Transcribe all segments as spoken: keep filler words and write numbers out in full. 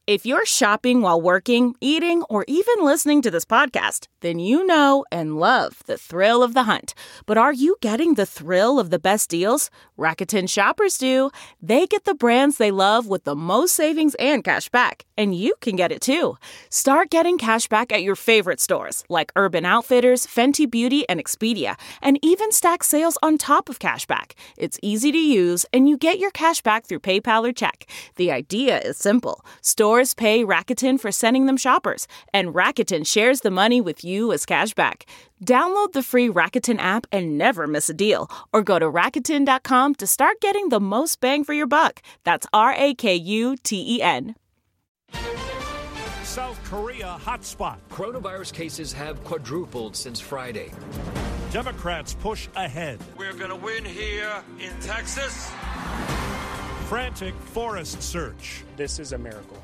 If you're shopping while working, eating, or even listening to this podcast, then you know and love the thrill of the hunt. But are you getting the thrill of the best deals? Rakuten shoppers do. They get the brands they love with the most savings and cash back. And you can get it too. Start getting cash back at your favorite stores like Urban Outfitters, Fenty Beauty, and Expedia, and even stack sales on top of cash back. It's easy to use, and you get your cash back through PayPal or check. The idea is simple. Stores pay Rakuten for sending them shoppers, and Rakuten shares the money with you as cash back. Download the free Rakuten app and never miss a deal, or go to Rakuten dot com to start getting the most bang for your buck. That's R A K U T E N. South Korea hotspot. Coronavirus cases have quadrupled since Friday. Democrats push ahead. We're going to win here in Texas. Frantic forest search. This is a miracle.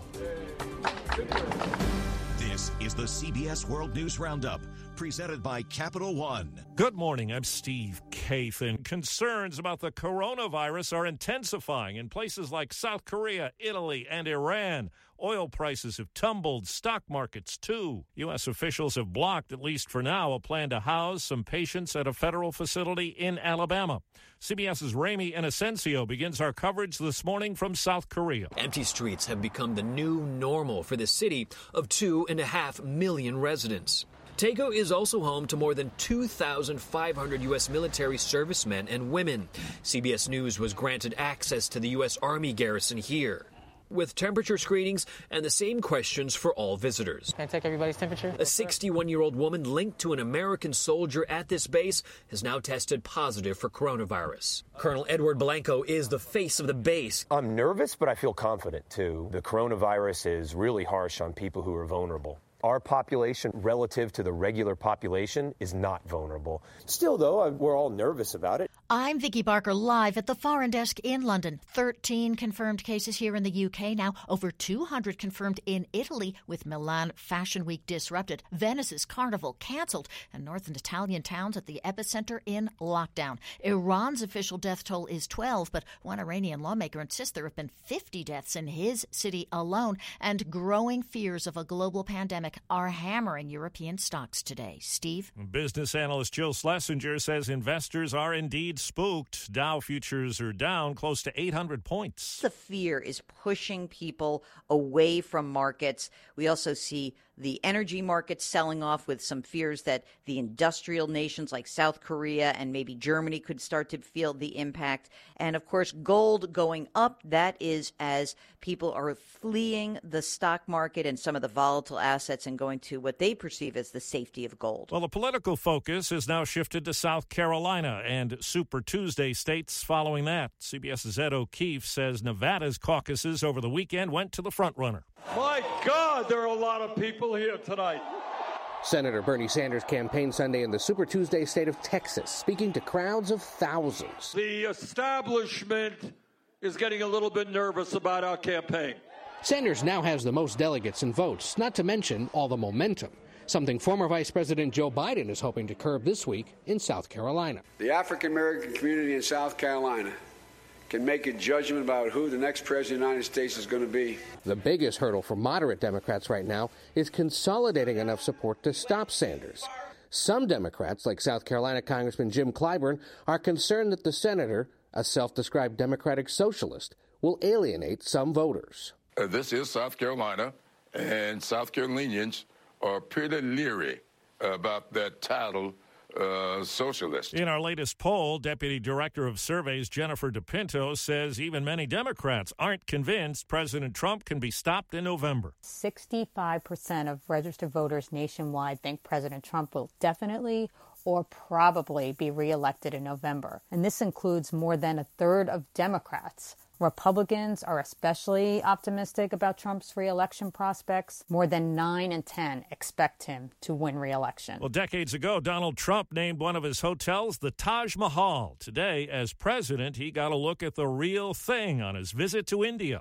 This is the C B S World News Roundup, presented by Capital One. Good morning, I'm Steve Kathan. Concerns about the coronavirus are intensifying in places like South Korea, Italy, and Iran. Oil prices have tumbled, stock markets too. U S officials have blocked, at least for now, a plan to house some patients at a federal facility in Alabama. CBS's Ramy Inocencio begins our coverage this morning from South Korea. Empty streets have become the new normal for the city of two and a half million residents. Daegu is also home to more than two thousand five hundred U S military servicemen and women. C B S News was granted access to the U S Army garrison here, with temperature screenings and the same questions for all visitors. Can I take everybody's temperature? A sixty-one-year-old woman linked to an American soldier at this base has now tested positive for coronavirus. Colonel Edward Blanco is the face of the base. I'm nervous, but I feel confident, too. The coronavirus is really harsh on people who are vulnerable. Our population, relative to the regular population, is not vulnerable. Still, though, we're all nervous about it. I'm Vicky Barker, live at the Foreign Desk in London. thirteen confirmed cases here in the U K now. Over two hundred confirmed in Italy, with Milan Fashion Week disrupted, Venice's Carnival cancelled, and northern Italian towns at the epicenter in lockdown. Iran's official death toll is twelve, but one Iranian lawmaker insists there have been fifty deaths in his city alone, and growing fears of a global pandemic are hammering European stocks today. Steve? Business analyst Jill Schlesinger says investors are indeed spooked. Dow futures are down close to eight hundred points. The fear is pushing people away from markets. We also see the energy markets selling off, with some fears that the industrial nations like South Korea and maybe Germany could start to feel the impact. And, of course, gold going up. That is as people are fleeing the stock market and some of the volatile assets and going to what they perceive as the safety of gold. Well, the political focus has now shifted to South Carolina and Super Tuesday states following that. CBS's Ed O'Keefe says Nevada's caucuses over the weekend went to the frontrunner. My God, there are a lot of people here tonight. Senator Bernie Sanders campaigned Sunday in the Super Tuesday state of Texas, speaking to crowds of thousands. The establishment is getting a little bit nervous about our campaign. Sanders now has the most delegates and votes, not to mention all the momentum, something former Vice President Joe Biden is hoping to curb this week in South Carolina. The African-American community in South Carolina can make a judgment about who the next president of the United States is going to be. The biggest hurdle for moderate Democrats right now is consolidating enough support to stop Sanders. Some Democrats, like South Carolina Congressman Jim Clyburn, are concerned that the senator, a self-described Democratic socialist, will alienate some voters. Uh, this is South Carolina, and South Carolinians are pretty leery about that title, Uh, socialist. In our latest poll, Deputy Director of Surveys Jennifer DePinto says even many Democrats aren't convinced President Trump can be stopped in November. sixty-five percent of registered voters nationwide think President Trump will definitely or probably be reelected in November. And this includes more than a third of Democrats. Republicans are especially optimistic about Trump's re-election prospects. More than nine in ten expect him to win re-election. Well, decades ago, Donald Trump named one of his hotels the Taj Mahal. Today, as president, he got a look at the real thing on his visit to India.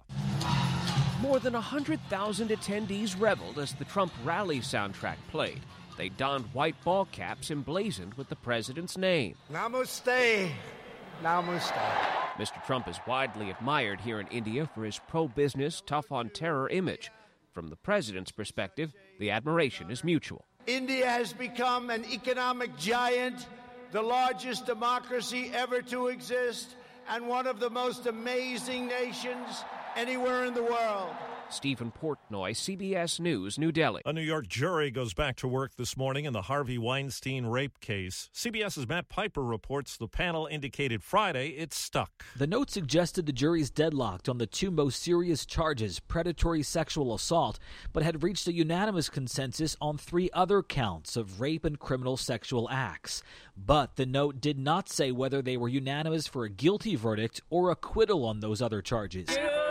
More than one hundred thousand attendees reveled as the Trump rally soundtrack played. They donned white ball caps emblazoned with the president's name. Namaste. Namaste. Mister Trump is widely admired here in India for his pro-business, tough-on-terror image. From the president's perspective, the admiration is mutual. India has become an economic giant, the largest democracy ever to exist, and one of the most amazing nations anywhere in the world. Stephen Portnoy, C B S News, New Delhi. A New York jury goes back to work this morning in the Harvey Weinstein rape case. CBS's Matt Piper reports the panel indicated Friday it's stuck. The note suggested the jury's deadlocked on the two most serious charges, predatory sexual assault, but had reached a unanimous consensus on three other counts of rape and criminal sexual acts. But the note did not say whether they were unanimous for a guilty verdict or acquittal on those other charges.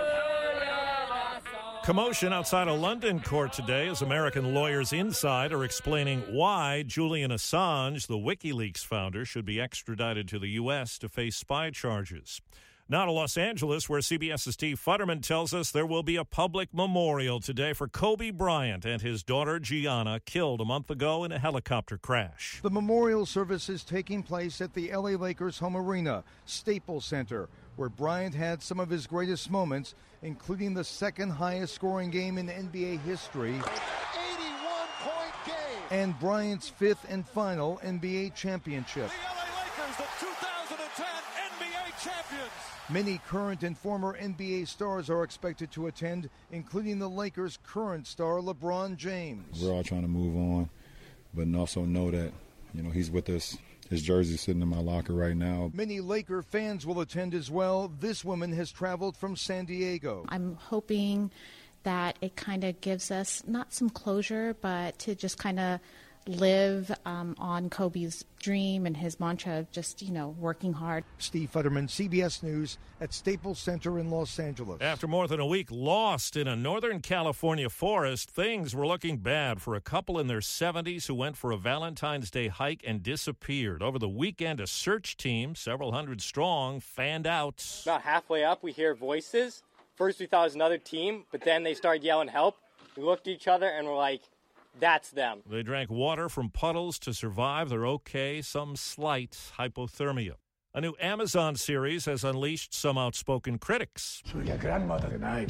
Commotion outside a London court today as American lawyers inside are explaining why Julian Assange, the WikiLeaks founder, should be extradited to the U S to face spy charges. Now to Los Angeles, where CBS's Steve Futterman tells us there will be a public memorial today for Kobe Bryant and his daughter Gianna, killed a month ago in a helicopter crash. The memorial service is taking place at the L A Lakers home arena, Staples Center, where Bryant had some of his greatest moments, including the second highest scoring game in N B A history eighty-one point game. And Bryant's fifth and final N B A championship. The L A Lakers, the two thousand ten N B A champions. Many current and former N B A stars are expected to attend, including the Lakers' current star LeBron James. We're all trying to move on, but also know that, you know, he's with us. His jersey's sitting in my locker right now. Many Laker fans will attend as well. This woman has traveled from San Diego. I'm hoping that it kind of gives us not some closure, but to just kind of live um, on Kobe's dream and his mantra of just, you know, working hard. Steve Futterman, C B S News at Staples Center in Los Angeles. After more than a week lost in a Northern California forest, things were looking bad for a couple in their seventies who went for a Valentine's Day hike and disappeared. Over the weekend, a search team, several hundred strong, fanned out. About halfway up, we hear voices. First, we thought it was another team, but then they started yelling help. We looked at each other and were like, that's them. They drank water from puddles to survive their okay, some slight hypothermia. A new Amazon series has unleashed some outspoken critics. So your grandmother and I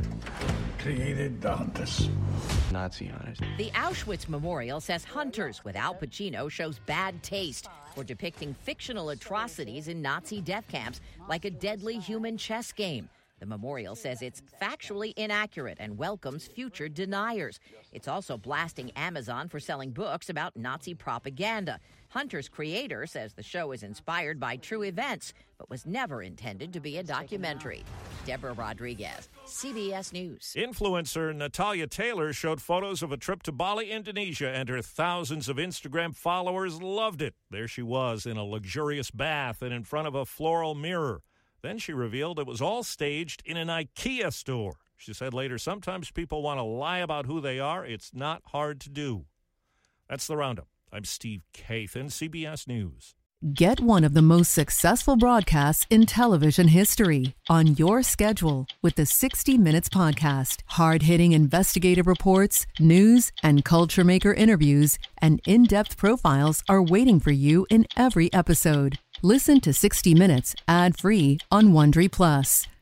created the Hunters. Nazi hunters. The Auschwitz Memorial says Hunters with Al Pacino shows bad taste for depicting fictional atrocities in Nazi death camps like a deadly human chess game. The memorial says it's factually inaccurate and welcomes future deniers. It's also blasting Amazon for selling books about Nazi propaganda. Hunter's creator says the show is inspired by true events, but was never intended to be a documentary. Deborah Rodriguez, C B S News. Influencer Natalia Taylor showed photos of a trip to Bali, Indonesia, and her thousands of Instagram followers loved it. There she was in a luxurious bath and in front of a floral mirror. Then she revealed it was all staged in an IKEA store. She said later, sometimes people want to lie about who they are. It's not hard to do. That's the Roundup. I'm Steve Kathan, C B S News. Get one of the most successful broadcasts in television history on your schedule with the sixty minutes podcast. Hard-hitting investigative reports, news, and culture maker interviews, and in-depth profiles are waiting for you in every episode. Listen to sixty minutes ad-free on Wondery Plus.